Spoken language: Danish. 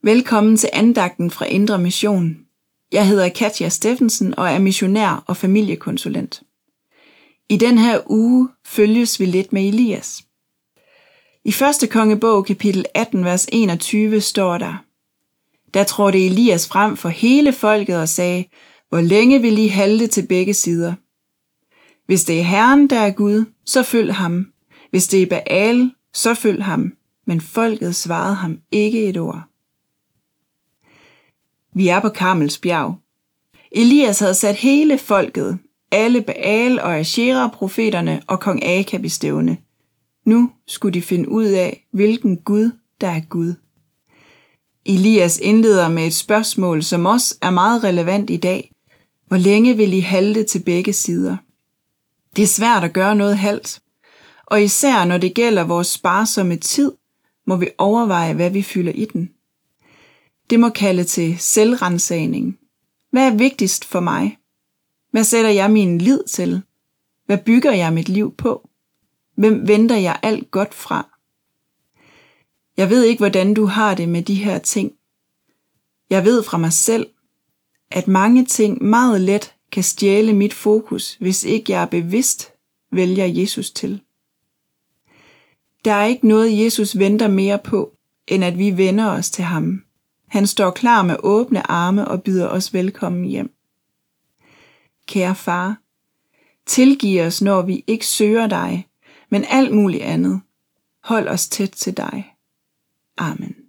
Velkommen til andagten fra Indre Mission. Jeg hedder Katja Steffensen og er missionær og familiekonsulent. I den her uge følges vi lidt med Elias. I 1. kongebog kapitel 18, vers 21 står der: Der trådte Elias frem for hele folket og sagde: Hvor længe vil I halte til begge sider? Hvis det er Herren, der er Gud, så følg ham. Hvis det er Baal, så følg ham. Men folket svarede ham ikke et ord. Vi er på Karmels bjerg. Elias havde sat hele folket, alle Baal og Ashera-profeterne og kong Akab i stævne. Nu skulle de finde ud af, hvilken Gud, der er Gud. Elias indleder med et spørgsmål, som også er meget relevant i dag. Hvor længe vil I halte til begge sider? Det er svært at gøre noget halvt. Og især når det gælder vores sparsomme tid, må vi overveje, hvad vi fylder i den. Det må kalde til selvransagning. Hvad er vigtigst for mig? Hvad sætter jeg min lid til? Hvad bygger jeg mit liv på? Hvem venter jeg alt godt fra? Jeg ved ikke, hvordan du har det med de her ting. Jeg ved fra mig selv, at mange ting meget let kan stjæle mit fokus, hvis ikke jeg bevidst vælger Jesus til. Der er ikke noget, Jesus venter mere på, end at vi vender os til ham. Han står klar med åbne arme og byder os velkommen hjem. Kære far, tilgiv os, når vi ikke søger dig, men alt muligt andet. Hold os tæt til dig. Amen.